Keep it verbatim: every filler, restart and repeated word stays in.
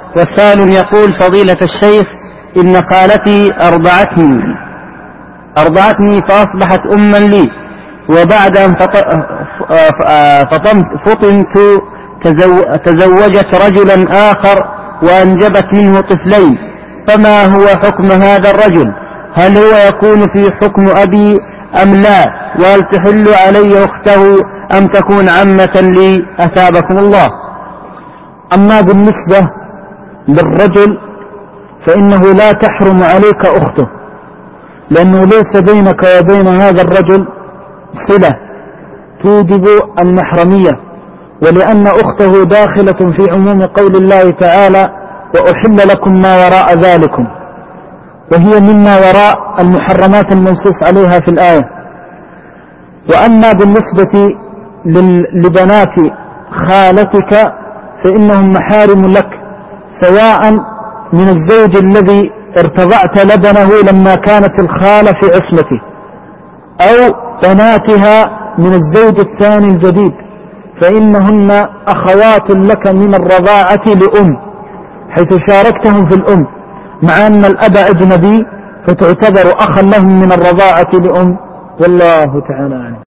وسائل يقول: فضيلة الشيخ، إن خالتي أرضعتني أرضعتني فأصبحت أما لي، وبعد أن فطنت تزوجت رجلا آخر وأنجبت منه طفلين، فما هو حكم هذا الرجل؟ هل هو يكون في حكم أبي أم لا؟ وهل تحل علي أخته أم تكون عمة لي؟ أثابكم الله. أما بالنسبة للرجل فإنه لا تحرم عليك أخته، لأنه ليس بينك وبين هذا الرجل صلة توجب المحرمية، ولأن أخته داخلة في عموم قول الله تعالى: وأحل لكم ما وراء ذلكم، وهي مما وراء المحرمات المنصوص عليها في الآية. وأما بالنسبة لبنات خالتك فإنهم محارم لك، سواء من الزوج الذي ارتضعت لبنه لما كانت الخالة في عصمته، أو بناتها من الزوج الثاني الجديد، فإنهن أخوات لك من الرضاعة لأم، حيث شاركتهم في الأم، مع أن الأب أجنبي فتعتبر أخا لهم من الرضاعة لأم. والله تعالى عنه.